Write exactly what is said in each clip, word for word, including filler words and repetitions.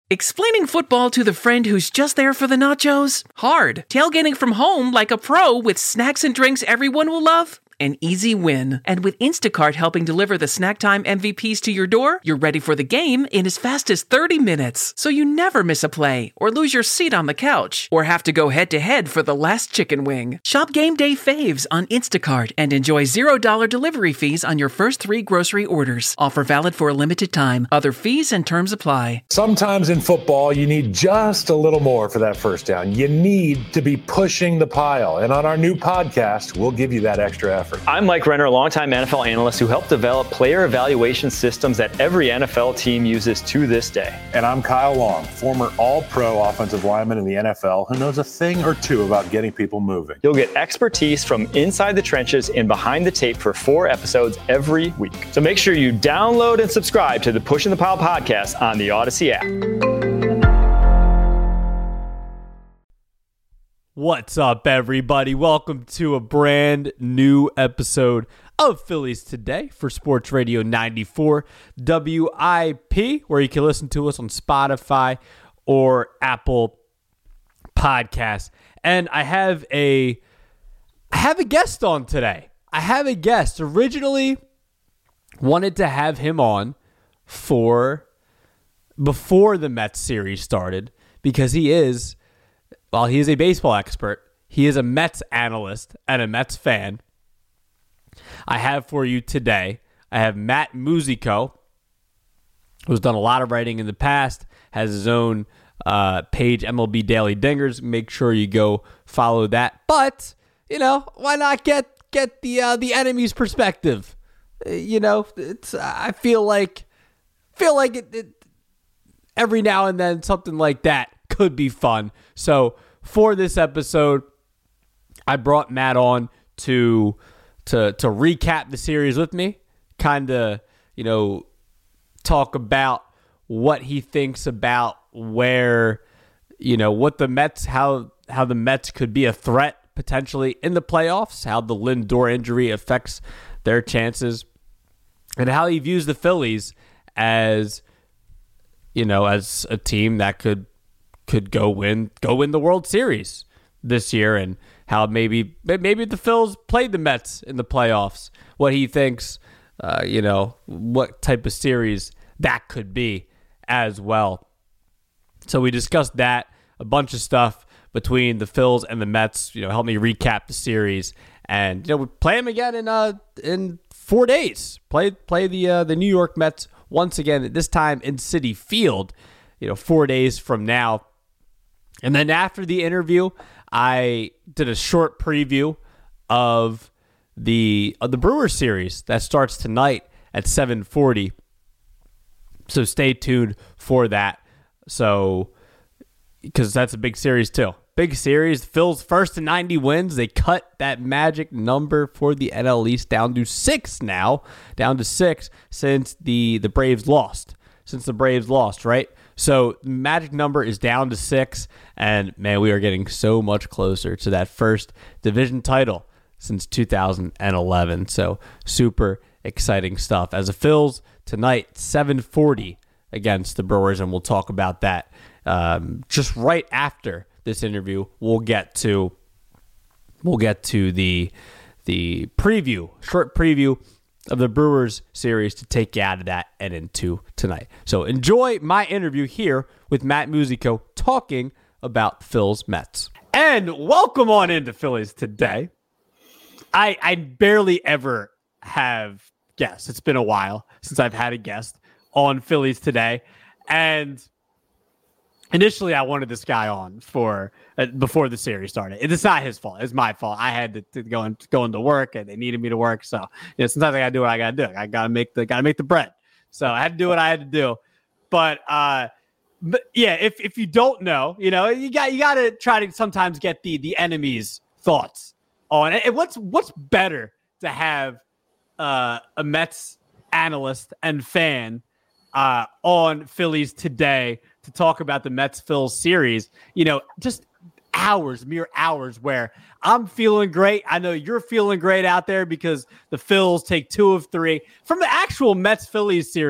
Explaining football to the friend who's just there for the nachos? Hard. Tailgating from home like a pro with snacks and drinks everyone will love? An easy win. And with Instacart helping deliver the snack time M V Ps to your door, you're ready for the game in as fast as thirty minutes. So you never miss a play, or lose your seat on the couch, or have to go head-to-head for the last chicken wing. Shop Game Day Faves on Instacart and enjoy zero dollars delivery fees on your first three grocery orders. Offer valid for a limited time. Other fees and terms apply. Sometimes in football, you need just a little more for that first down. You need to be pushing the pile. And on our new podcast, we'll give you that extra effort. I'm Mike Renner, a longtime N F L analyst who helped develop player evaluation systems that every N F L team uses to this day. And I'm Kyle Long, former all-pro offensive lineman in the N F L who knows a thing or two about getting people moving. You'll get expertise from inside the trenches and behind the tape for four episodes every week. So make sure you download and subscribe to the Pushing the Pile podcast on the Odyssey app. What's up, everybody? Welcome to a brand new episode of Phillies Today for Sports Radio ninety-four W I P, where you can listen to us on Spotify or Apple Podcasts. And I have a I have a guest on today. I have a guest. Originally wanted to have him on for before the Mets series started because he is While he is a baseball expert, he is a Mets analyst and a Mets fan. I have for you today, I have Matt Musico, who's done a lot of writing in the past, has his own uh, page, M L B Daily Dingers. Make sure you go follow that. But, you know, why not get get the uh, the enemy's perspective? Uh, you know, it's I feel like feel like it, it every now and then something like that could be fun. So for this episode, I brought Matt on to to to recap the series with me, kind of, you know, talk about what he thinks about where, you know, what the Mets, how how the Mets could be a threat potentially in the playoffs, how the Lindor injury affects their chances, and how he views the Phillies as, you know, as a team that could could go win go win the World Series this year, and how maybe maybe the Phils played the Mets in the playoffs. What he thinks, uh, you know, what type of series that could be as well. So we discussed that, a bunch of stuff between the Phils and the Mets. You know, help me recap the series, and you know, we play them again in uh in four days. Play play the uh, the New York Mets once again. This time in Citi Field. You know, four days from now. And then after the interview, I did a short preview of the of the Brewers series that starts tonight at seven forty. So stay tuned for that. So, because that's a big series too. Big series. Phil's first to ninety wins. They cut that magic number for the N L East down to six now. Down to six since the, the Braves lost. Since the Braves lost, right? So the magic number is down to six, and man, we are getting so much closer to that first division title since two thousand eleven. So super exciting stuff. As the Phils tonight, seven forty against the Brewers, and we'll talk about that um, just right after this interview. We'll get to we'll get to the the preview, short preview of the Brewers series to take you out of that and into tonight. So enjoy my interview here with Matt Musico talking about Phil's Mets. And welcome on into Phillies Today. I I barely ever have guests. It's been a while since I've had a guest on Phillies Today. And initially I wanted this guy on for uh, before the series started. It's not his fault. It's my fault. I had to, to go and go into work, and they needed me to work. So, you know, sometimes I gotta do what I gotta do. I gotta make the gotta make the bread. So I had to do what I had to do. But uh, but yeah, if if you don't know, you know, you got you gotta try to sometimes get the the enemy's thoughts on it. And what's what's better to have uh, a Mets analyst and fan uh, on Phillies Today to talk about the Mets-Phils series, you know, just hours, mere hours where I'm feeling great. I know you're feeling great out there because the Phils take two of three. From the actual Mets-Phillies series,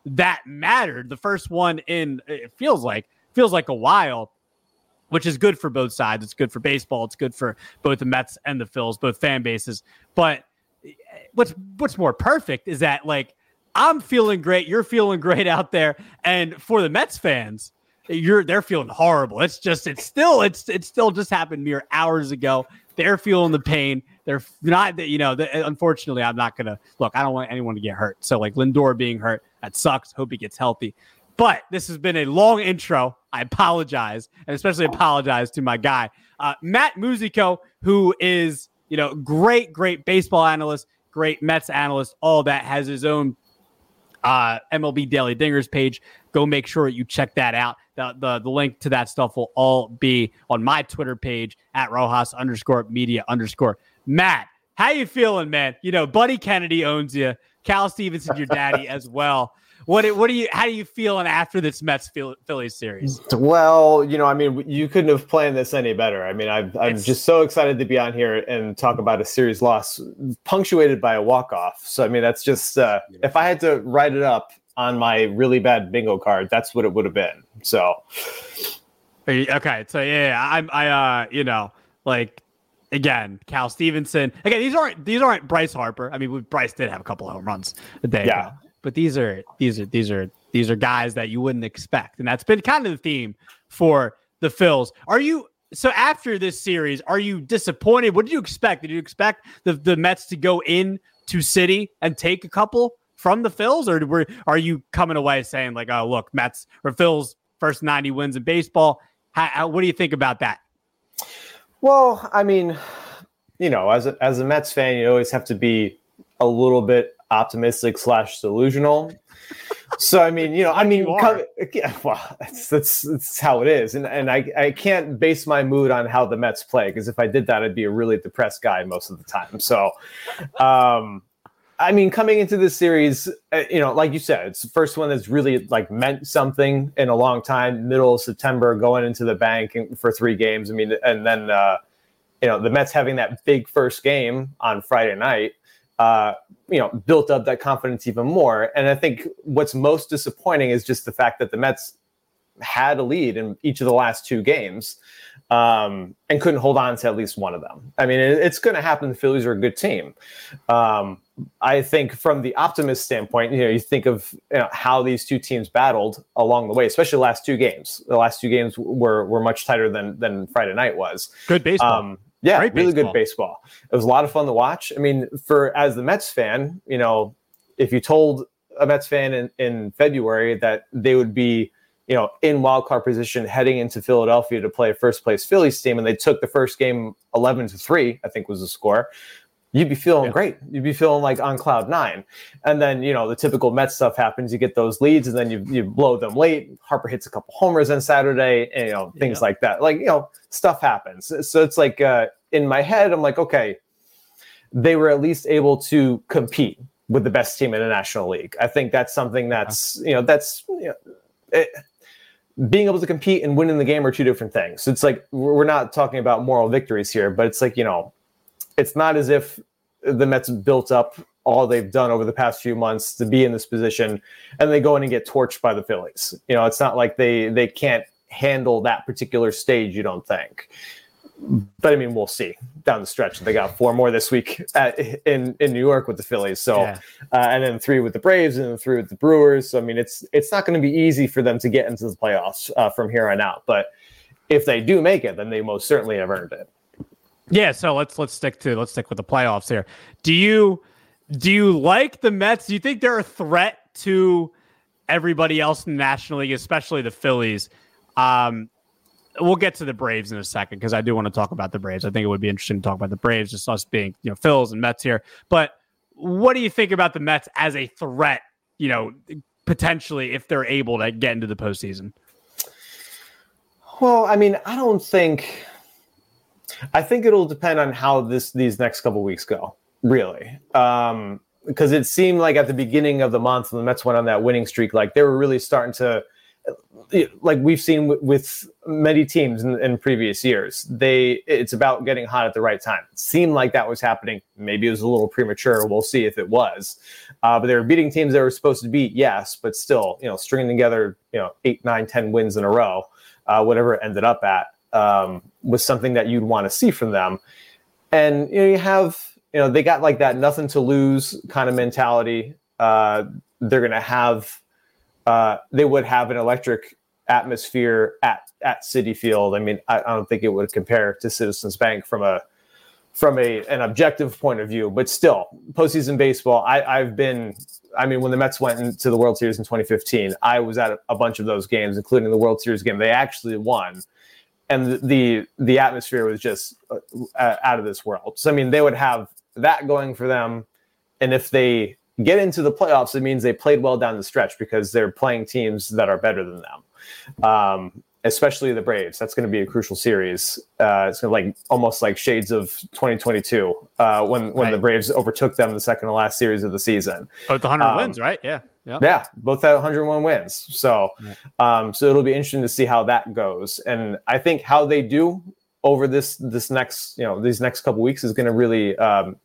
that mattered. The first one in, it feels like, feels like a while, which is good for both sides. It's good for baseball. It's good for both the Mets and the Phils, both fan bases. But what's what's more perfect is that, like, I'm feeling great. You're feeling great out there. And for the Mets fans, you're they're feeling horrible. It's just it's still it's it's still just happened mere hours ago. They're feeling the pain. They're not, you know, the, unfortunately, I'm not going to look. I don't want anyone to get hurt. So, like, Lindor being hurt, that sucks. Hope he gets healthy. But this has been a long intro. I apologize, and especially apologize to my guy, uh, Matt Musico, who is, you know, great, great baseball analyst, great Mets analyst, all that, has his own uh, M L B Daily Dingers page. Go make sure you check that out. The, the, the link to that stuff will all be on my Twitter page at Rojas underscore media underscore. Matt, how you feeling, man? You know, Buddy Kennedy owns you. Cal Stevenson, your daddy as well. What what do you? How do you feeling after this Mets Phillies series? Well, you know, I mean, you couldn't have planned this any better. I mean, I've, I'm It's, just so excited to be on here and talk about a series loss punctuated by a walk-off. So, I mean, that's just uh, if I had to write it up on my really bad bingo card, that's what it would have been. So, okay, so yeah, I'm I uh you know like. Again, Cal Stevenson. Again, these aren't these aren't Bryce Harper. I mean, Bryce did have a couple of home runs a day yeah. ago, but these are these are these are these are guys that you wouldn't expect, and that's been kind of the theme for the Phils. Are you so after this series? Are you disappointed? What did you expect? Did you expect the the Mets to go in to City and take a couple from the Phils, or were are you coming away saying like, oh look, Mets or Phils first ninety wins in baseball? How, how, what do you think about that? Well, I mean, you know, as a, as a Mets fan, you always have to be a little bit optimistic slash delusional. So, I mean, you know, I mean, come, yeah, well, that's, that's that's how it is, and and I I can't base my mood on how the Mets play, because if I did that, I'd be a really depressed guy most of the time. So, um, I mean, coming into this series, you know, like you said, it's the first one that's really like meant something in a long time. Middle of September, going into the bank for three games. I mean, and then uh, you know, the Mets having that big first game on Friday night, uh, you know, built up that confidence even more. And I think what's most disappointing is just the fact that the Mets had a lead in each of the last two games um, and couldn't hold on to at least one of them. I mean, it, it's going to happen. The Phillies are a good team. Um, I think from the optimist standpoint, you know, you think of you know, how these two teams battled along the way, especially the last two games. The last two games were were much tighter than than Friday night was. Good baseball. Um, yeah, Great really baseball. good baseball. It was a lot of fun to watch. I mean, for as the Mets fan, you know, if you told a Mets fan in, in February that they would be, you know, in wild card position heading into Philadelphia to play a first place Phillies team, and they took the first game eleven to three, I think was the score, you'd be feeling yeah. great. You'd be feeling like on cloud nine. And then, you know, the typical Mets stuff happens. You get those leads and then you you blow them late. Harper hits a couple homers on Saturday, and, you know, things yeah. like that. Like, you know, stuff happens. So it's like uh, in my head, I'm like, okay, they were at least able to compete with the best team in the National League. I think that's something that's, you know, that's, you know, it, being able to compete and winning the game are two different things. It's like, we're not talking about moral victories here, but it's like, you know, it's not as if the Mets built up all they've done over the past few months to be in this position and they go in and get torched by the Phillies. You know, it's not like they, they can't handle that particular stage, you don't think. But I mean, we'll see down the stretch. They got four more this week at, in, in New York with the Phillies. So, yeah. uh, and then three with the Braves and then three with the Brewers. So, I mean, it's, it's not going to be easy for them to get into the playoffs uh, from here on out. But if they do make it, then they most certainly have earned it. Yeah, so let's let's stick to let's stick with the playoffs here. Do you do you like the Mets? Do you think they're a threat to everybody else in the National League, especially the Phillies? Um, we'll get to the Braves in a second because I do want to talk about the Braves. I think it would be interesting to talk about the Braves, just us being you know Phils and Mets here. But what do you think about the Mets as a threat? You know, potentially if they're able to get into the postseason. Well, I mean, I don't think. I think it'll depend on how this these next couple of weeks go, really. Um, because it seemed like at the beginning of the month when the Mets went on that winning streak, like they were really starting to like we've seen with, with many teams in, in previous years, they it's about getting hot at the right time. It seemed like that was happening. Maybe it was a little premature. We'll see if it was. Uh, but they were beating teams they were supposed to beat, yes, but still, you know, stringing together, you know, eight, nine, ten wins in a row, uh, whatever it ended up at, um, was something that you'd want to see from them. And you know, you have, you know, they got like that nothing to lose kind of mentality. Uh, they're going to have. Uh, they would have an electric atmosphere at, at Citi Field. I mean, I, I don't think it would compare to Citizens Bank from a from a an objective point of view, but still, postseason baseball. I, I've been. I mean, when the Mets went into the World Series in twenty fifteen, I was at a, a bunch of those games, including the World Series game they actually won, and the the, the atmosphere was just uh, out of this world. So I mean, they would have that going for them, and if they get into the playoffs, it means they played well down the stretch because they're playing teams that are better than them, um, especially the Braves. That's going to be a crucial series. Uh, it's going to like almost like shades of twenty twenty-two uh, when when right. the Braves overtook them the second to last series of the season. Oh, the one hundred um, wins, right? Yeah. Yep. Yeah, both had one hundred one wins. So, yeah. um, so it'll be interesting to see how that goes. And I think how they do over this this next you know these next couple weeks is going to really. Um,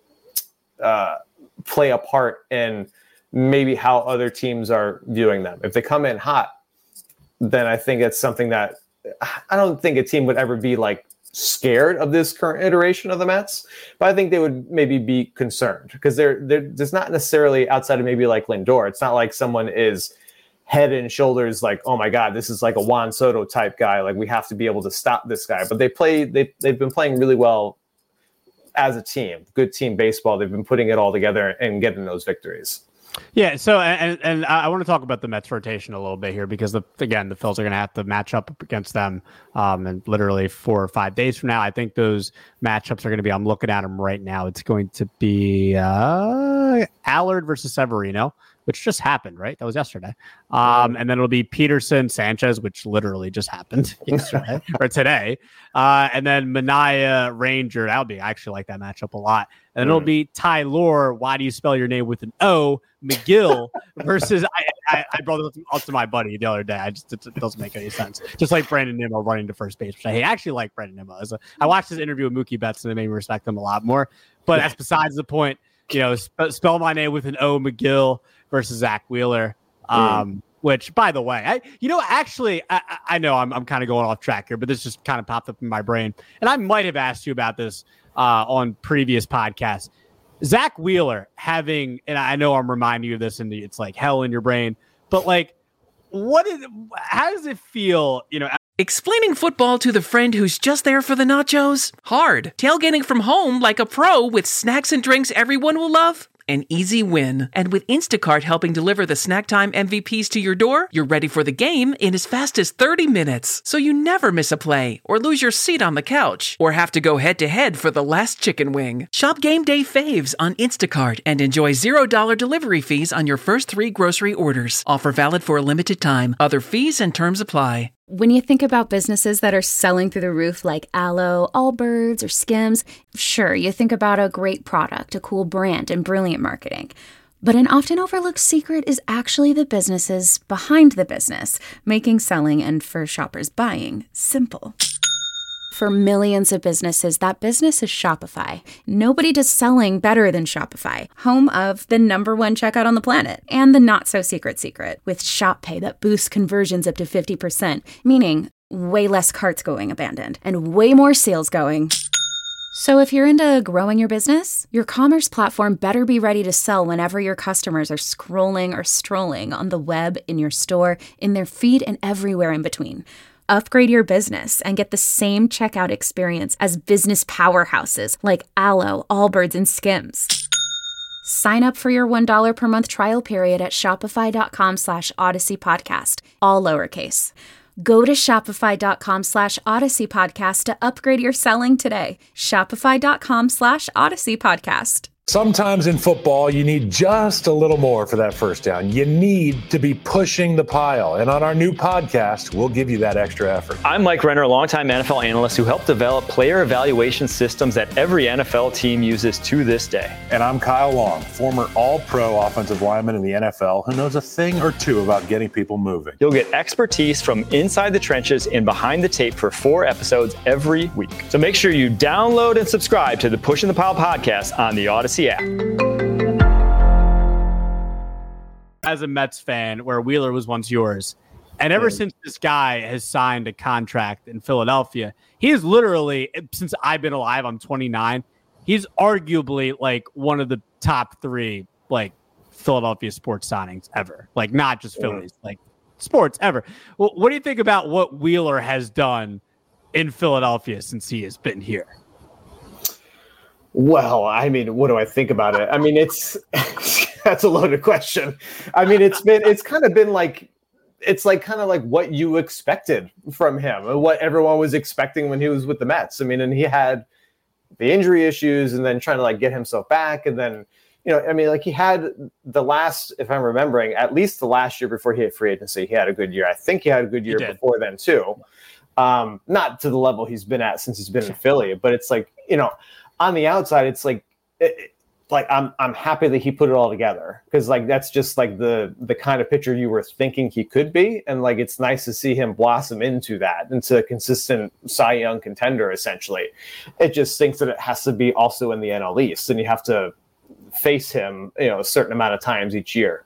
uh, play a part in maybe how other teams are viewing them. If they come in hot, then I think it's something that I don't think a team would ever be like scared of this current iteration of the Mets, but I think they would maybe be concerned because they're, they're there's not necessarily outside of maybe like Lindor. It's not like someone is head and shoulders like, oh my God, this is like a Juan Soto type guy. Like we have to be able to stop this guy, but they play, they, they've been playing really well as a team, good team baseball. They've been putting it all together and getting those victories. Yeah. So, and, and I want to talk about the Mets rotation a little bit here because the, again, the Phils are going to have to match up against them um, and literally four or five days from now. I think those matchups are going to be, I'm looking at them right now. It's going to be uh, Allard versus Severino, which just happened, right? That was yesterday. Um, and then it'll be Peterson, Sanchez, which literally just happened yesterday or today. Uh, and then Manaea, Ranger. That'll be, I actually like that matchup a lot. And then mm. it'll be Tyler. Why do you spell your name with an O? McGill versus, I, I, I brought it up to my buddy the other day. I just, it, it doesn't make any sense. Just like Brandon Nimmo running to first base, which I hate. I actually like Brandon Nimmo. As a, I watched his interview with Mookie Betts and it made me respect him a lot more. But that's besides the point. You know, sp- spell my name with an O, McGill versus Zach Wheeler. Um, mm. Which, by the way, I you know, actually, I, I know I'm I'm kind of going off track here, but this just kind of popped up in my brain. And I might have asked you about this uh, on previous podcasts. Zach Wheeler having, and I know I'm reminding you of this, and it's like hell in your brain, but like, what is, how does it feel, you know? Explaining football to the friend who's just there for the nachos? Hard. Tailgating from home like a pro with snacks and drinks everyone will love? An easy win. And with Instacart helping deliver the snack time M V Ps to your door, you're ready for the game in as fast as thirty minutes. So you never miss a play, or lose your seat on the couch, or have to go head-to-head for the last chicken wing. Shop Game Day Faves on Instacart and enjoy zero dollars delivery fees on your first three grocery orders. Offer valid for a limited time. Other fees and terms apply. When you think about businesses that are selling through the roof like Aloe, Allbirds, or Skims, sure, you think about a great product, a cool brand, and brilliant marketing. But an often overlooked secret is actually the businesses behind the business, making selling and, for shoppers, buying simple. For millions of businesses, that business is Shopify. Nobody does selling better than Shopify, home of the number one checkout on the planet and the not-so-secret secret with Shop Pay that boosts conversions up to fifty percent, meaning way less carts going abandoned and way more sales going. So if you're into growing your business, your commerce platform better be ready to sell whenever your customers are scrolling or strolling on the web, in your store, in their feed, and everywhere in between. Upgrade your business and get the same checkout experience as business powerhouses like Aloe, Allbirds, and Skims. Sign up for your one dollar per month trial period at shopify.com slash Odyssey Podcast, all lowercase. Go to shopify.com slash Odyssey Podcast to upgrade your selling today. Shopify.com slash Odyssey Podcast. Sometimes in football, you need just a little more for that first down. You need to be pushing the pile. And on our new podcast, we'll give you that extra effort. I'm Mike Renner, a longtime N F L analyst who helped develop player evaluation systems that every N F L team uses to this day. And I'm Kyle Long, former all-pro offensive lineman in the N F L who knows a thing or two about getting people moving. You'll get expertise from inside the trenches and behind the tape for four episodes every week. So make sure you download and subscribe to the Pushing the Pile podcast on the Odyssey app. As a Mets fan, where Wheeler was once yours, and ever since this guy has signed a contract in Philadelphia, he is literally, since I've been alive, I'm twenty-nine, he's arguably like one of the top three like Philadelphia sports signings ever. Like not just Phillies, like sports ever. Well, what do you think about what Wheeler has done in Philadelphia since he has been here? Well, I mean, what do I think about it? I mean, it's that's a loaded question. I mean, it's been it's kind of been like it's like kind of like what you expected from him, what everyone was expecting when he was with the Mets. I mean, and he had the injury issues and then trying to like get himself back. And then, you know, I mean, like he had the last, if I'm remembering, at least the last year before he hit free agency, he had a good year. I think he had a good year before then too. Um, not to the level he's been at since he's been in Philly, but it's like, you know, on the outside, it's like, it, like I'm I'm happy that he put it all together because like that's just like the the kind of pitcher you were thinking he could be, and like it's nice to see him blossom into that, into a consistent Cy Young contender. Essentially, it just thinks that it has to be also in the N L East, and you have to face him, you know, a certain amount of times each year.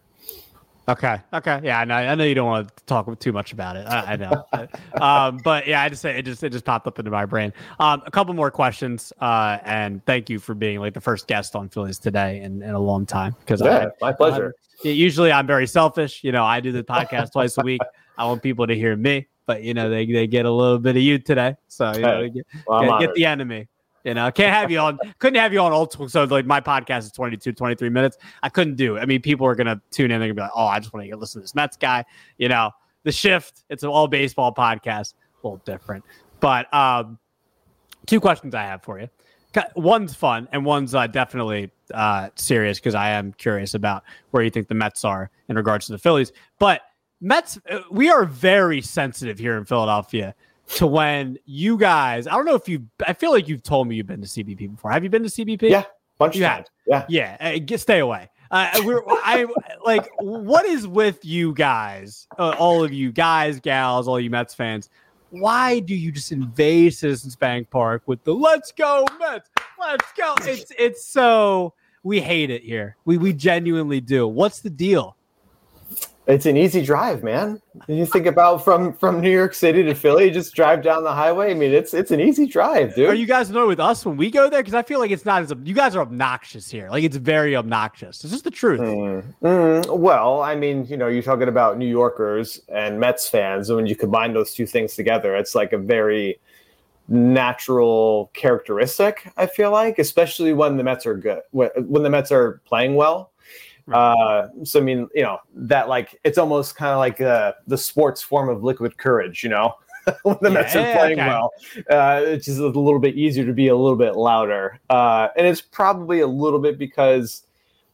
Okay. Okay. Yeah, I know. I know you don't want to talk too much about it. I, I know. um, but yeah, I just say it just it just popped up into my brain. Um, a couple more questions. Uh, and thank you for being like the first guest on Phillies Today in, in a long time. Because yeah, I, my pleasure. I, usually I'm very selfish. You know, I do the podcast twice a week. I want people to hear me, but you know, they they get a little bit of you today. So you know, get, well, get, get the enemy. You know, can't have you on, couldn't have you on old school. So like my podcast is twenty-two, twenty-three minutes. I couldn't do it. I mean, people are going to tune in. They're going to be like, oh, I just want to listen to this Mets guy. You know, the shift, it's an all baseball podcast, a little different. But um, two questions I have for you. One's fun and one's uh, definitely uh, serious because I am curious about where you think the Mets are in regards to the Phillies. But Mets, we are very sensitive here in Philadelphia to when you guys, I don't know if you, I feel like you've told me you've been to C B P before. Have you been to C B P? Yeah, bunch you of times. Yeah, yeah. Uh, get stay away. Uh, we're, I like. What is with you guys? Uh, all of you guys, gals, all you Mets fans. Why do you just invade Citizens Bank Park with the "Let's go Mets, let's go"? It's it's so we hate it here. We we genuinely do. What's the deal? It's an easy drive, man. You think about from, from New York City to Philly, just drive down the highway. I mean, it's it's an easy drive, dude. Are you guys annoyed with us when we go there? Because I feel like it's not as you guys are obnoxious here. Like it's very obnoxious. It's just the truth. Mm, mm, well, I mean, you know, you're talking about New Yorkers and Mets fans, and when you combine those two things together, it's like a very natural characteristic. I feel like, especially when the Mets are good, when, when the Mets are playing well. Uh, so I mean, you know, that like it's almost kind of like uh, the sports form of liquid courage, you know, when the yeah, Mets are playing okay. well. Uh, it's just a little bit easier to be a little bit louder, uh, and it's probably a little bit because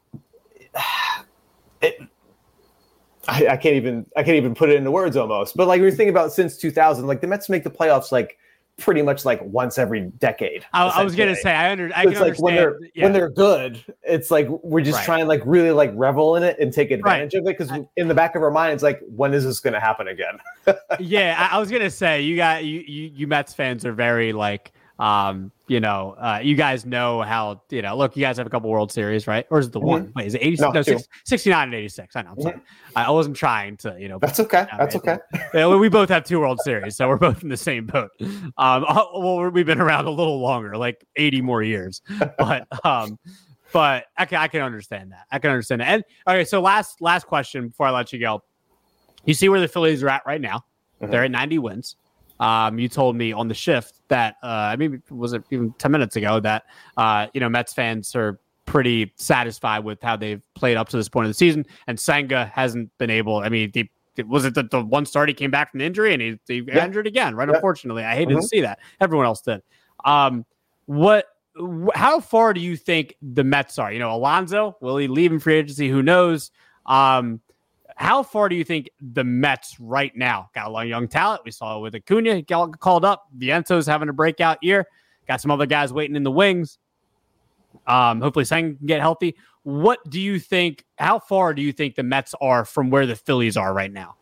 it. I, I can't even I can't even put it into words almost, but like when you think about since two thousand, like the Mets make the playoffs like pretty much like once every decade. I, I was gonna say I, under, I so can it's like understand when they're yeah. when they're good, it's like we're just right. trying to like really like revel in it and take advantage right. of it because in the back of our mind it's like, when is this going to happen again? yeah, I, I was gonna say you got you, you you Mets fans are very like um you know uh you guys know how you know look you guys have a couple World Series, right? Or is it the mm-hmm. one? Wait, is it eighty-six? No, no six, sixty-nine and eighty-six. I know. I'm mm-hmm. sorry. I wasn't trying to you know. That's okay. That's okay. Yeah, we both have two World Series, so we're both in the same boat. Um, well, we've been around a little longer, like eighty more years, but um, but I can I can understand that. I can understand that. And okay, so last last question before I let you go. You see where the Phillies are at right now? Mm-hmm. They're at ninety wins. Um, you told me on the shift that uh, I mean, was it even ten minutes ago that uh, you know Mets fans are pretty satisfied with how they've played up to this point of the season, and Senga hasn't been able. I mean, he, was it the, the one start he came back from the injury and he, he yeah. injured again? Right? Yeah. Unfortunately, I hated mm-hmm. to see that. Everyone else did. Um, what how far do you think the Mets are? You know, Alonso, will he leave in free agency? Who knows? Um, how far do you think the Mets right now got a lot of young talent? We saw it with Acuna, he got called up. Viento's having a breakout year. Got some other guys waiting in the wings. Um, hopefully Sang can get healthy. What do you think, how far do you think the Mets are from where the Phillies are right now?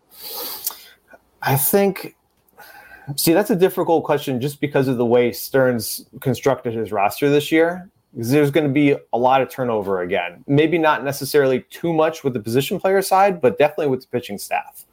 I think, see, that's a difficult question just because of the way Stearns constructed his roster this year. Because there's going to be a lot of turnover again. Maybe not necessarily too much with the position player side, but definitely with the pitching staff.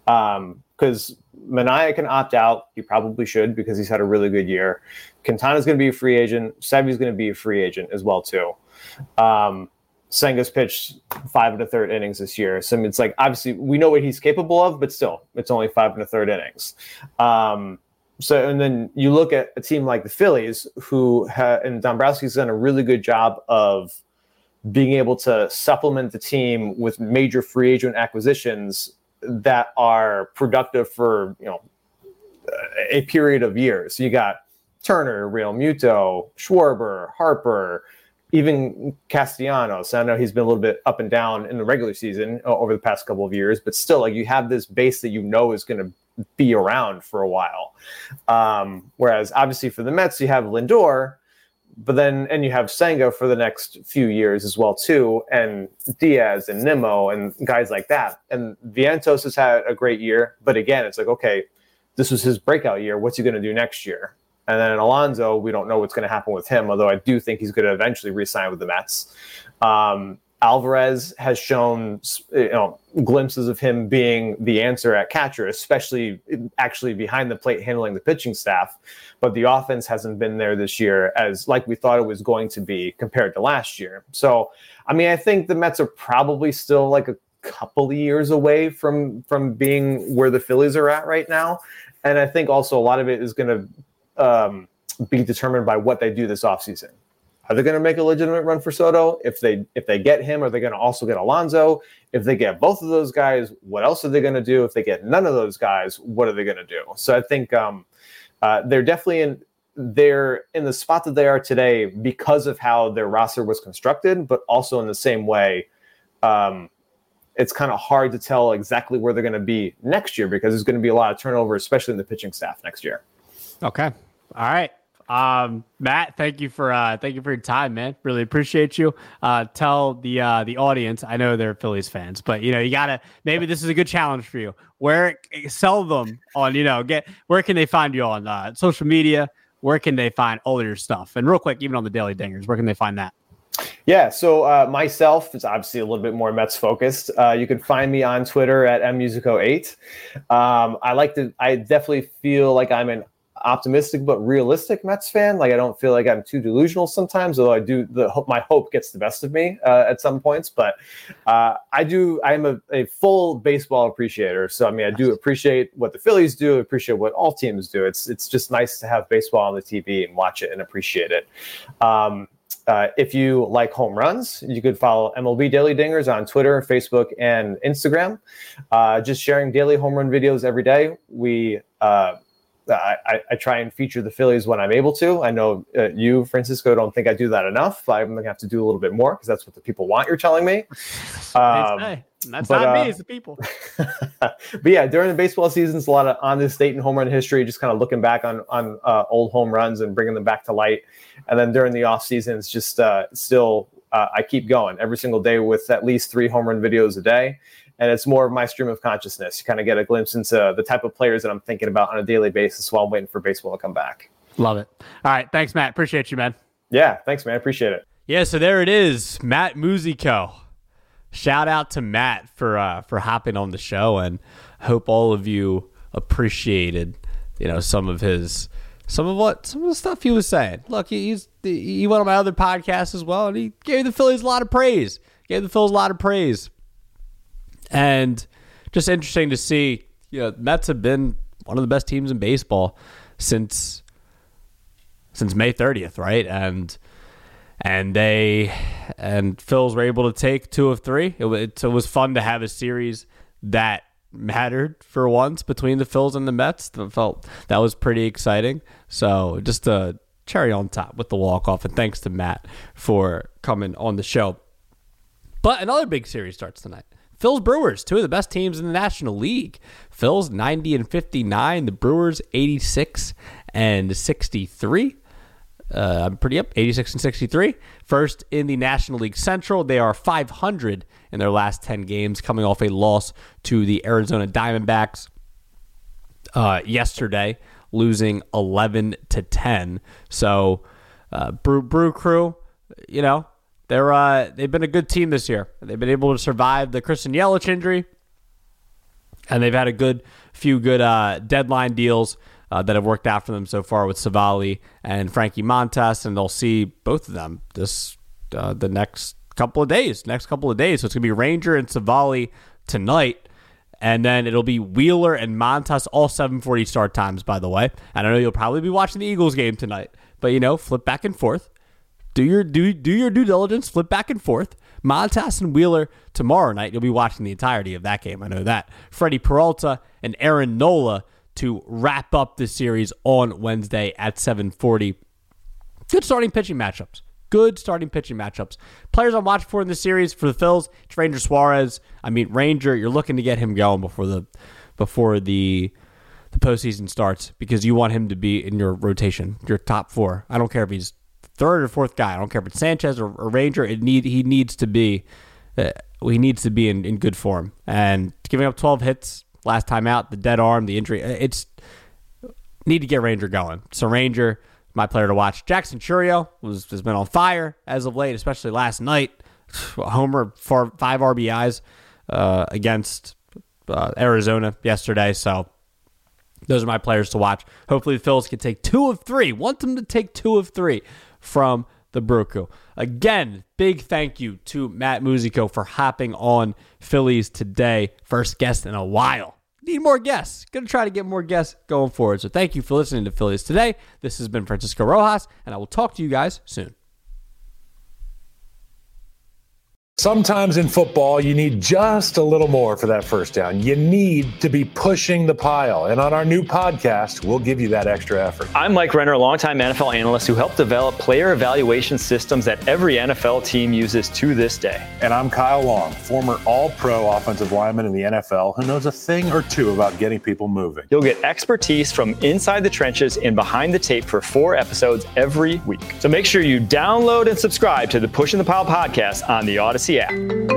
Because um, Manaea can opt out. He probably should because he's had a really good year. Quintana's going to be a free agent. Sevy's going to be a free agent as well, too. Um, Senga's pitched five and a third innings this year. So it's like, obviously, we know what he's capable of, but still, it's only five and a third innings. Um, so, and then you look at a team like the Phillies, who ha- and Dombrowski's done a really good job of being able to supplement the team with major free agent acquisitions that are productive for, you know, a period of years. So you got Turner, Real Muto, Schwarber, Harper, even Castellanos. I know he's been a little bit up and down in the regular season over the past couple of years, but still, like, you have this base that you know is going to be around for a while. Um, whereas obviously for the Mets, you have Lindor, but then, and you have Senga for the next few years as well too, and Diaz and Nimmo and guys like that. And Vientos has had a great year, but again, it's like, okay, this was his breakout year. What's he going to do next year? And then Alonso, we don't know what's going to happen with him, although I do think he's going to eventually re-sign with the Mets. Um, Alvarez has shown, you know, glimpses of him being the answer at catcher, especially actually behind the plate handling the pitching staff. But the offense hasn't been there this year as like we thought it was going to be compared to last year. So, I mean, I think the Mets are probably still like a couple of years away from, from being where the Phillies are at right now. And I think also a lot of it is going to um, be determined by what they do this offseason. Are they going to make a legitimate run for Soto? If they if they get him, are they going to also get Alonso? If they get both of those guys, what else are they going to do? If they get none of those guys, what are they going to do? So I think um, uh, they're definitely in they're in the spot that they are today because of how their roster was constructed, but also in the same way, um, it's kind of hard to tell exactly where they're going to be next year because there's going to be a lot of turnover, especially in the pitching staff next year. Okay. All right. Um, Matt, thank you for, uh, thank you for your time, man. Really appreciate you. Uh, tell the, uh, the audience, I know they're Phillies fans, but you know, you gotta, maybe this is a good challenge for you. Where, sell them on, you know, get, where can they find you on, uh, social media? Where can they find all your stuff? And real quick, even on the Daily Dingers, where can they find that? Yeah, so uh, myself is obviously a little bit more Mets focused. Uh, you can find me on Twitter at m musico eight. Um, I like to, I definitely feel like I'm an optimistic but realistic Mets fan. Like I don't feel like I'm too delusional sometimes, although I do. The my hope gets the best of me uh, at some points. But uh, I do. I'm a, a full baseball appreciator. So I mean, I do appreciate what the Phillies do. Appreciate what all teams do. It's it's just nice to have baseball on the T V and watch it and appreciate it. Um, Uh, if you like home runs, you could follow M L B Daily Dingers on Twitter, Facebook, and Instagram. Uh, just sharing daily home run videos every day. We, uh, I, I try and feature the Phillies when I'm able to. I know uh, you, Francisco, don't think I do that enough. I'm going to have to do a little bit more because that's what the people want, you're telling me. Um, that's but, not uh, me, it's the people. But yeah, during the baseball seasons, a lot of on this date and home run history, just kind of looking back on on uh, old home runs and bringing them back to light. And then during the off season, it's just uh, still uh, I keep going every single day with at least three home run videos a day. And it's more of my stream of consciousness. You kind of get a glimpse into the type of players that I'm thinking about on a daily basis while I'm waiting for baseball to come back. Love it. All right. Thanks, Matt. Appreciate you, man. Yeah. Thanks, man. Appreciate it. Yeah. So there it is. Matt Musico. Shout out to Matt for, uh, for hopping on the show, and hope all of you appreciated, you know, some of his, some of what, some of the stuff he was saying. Look, he's, he went on my other podcast as well, and he gave the Phillies a lot of praise. Gave the Phillies a lot of praise. And just interesting to see, you know, Mets have been one of the best teams in baseball since since May thirtieth, right? And and they and Phils were able to take two of three. It, it, it was fun to have a series that mattered for once between the Phils and the Mets. I felt that was pretty exciting. So just a cherry on top with the walk-off. And thanks to Matt for coming on the show. But another big series starts tonight. Phil's Brewers, two of the best teams in the National League. Phil's ninety and fifty-nine, the Brewers eighty-six and sixty-three. Uh, I'm pretty up, eighty-six and sixty-three. First in the National League Central, they are five hundred in their last ten games, coming off a loss to the Arizona Diamondbacks uh, yesterday, losing eleven to ten. So, uh, Brew, Brew Crew, you know, they're uh, they've been a good team this year. They've been able to survive the Christian Yelich injury, and they've had a good few good uh, deadline deals uh, that have worked out for them so far with Savali and Frankie Montas, and they'll see both of them this uh, the next couple of days. Next couple of days, so it's gonna be Ranger and Savali tonight, and then it'll be Wheeler and Montas, all seven forty start times, by the way. And I know you'll probably be watching the Eagles game tonight, but you know, flip back and forth. Do your do do your due diligence, flip back and forth. Montas and Wheeler tomorrow night. You'll be watching the entirety of that game. I know that. Freddie Peralta and Aaron Nola to wrap up the series on Wednesday at seven forty. Good starting pitching matchups. Good starting pitching matchups. Players I'm watching for in the series for the Phils, it's Ranger Suarez. I mean, Ranger, you're looking to get him going before the before the the postseason starts because you want him to be in your rotation, your top four. I don't care if he's third or fourth guy. I don't care if it's Sanchez or, or Ranger. It need he needs to be uh, he needs to be in, in good form. And giving up twelve hits last time out, the dead arm, the injury, it's need to get Ranger going. So Ranger, my player to watch. Jackson Chourio was has been on fire as of late, especially last night. A homer for five R B Is uh, against uh, Arizona yesterday. So those are my players to watch. Hopefully the Phils can take two of three. Want them to take two of three from the Brew Crew. Again, big thank you to Matt Musico for hopping on Phillies today. First guest in a while. Need more guests. Going to try to get more guests going forward. So thank you for listening to Phillies Today. This has been Francisco Rojas, and I will talk to you guys soon. Sometimes in football, you need just a little more for that first down. You need to be pushing the pile. And on our new podcast, we'll give you that extra effort. I'm Mike Renner, a longtime N F L analyst who helped develop player evaluation systems that every N F L team uses to this day. And I'm Kyle Long, former all-pro offensive lineman in the N F L who knows a thing or two about getting people moving. You'll get expertise from inside the trenches and behind the tape for four episodes every week. So make sure you download and subscribe to the Pushing the Pile podcast on the Odyssey app.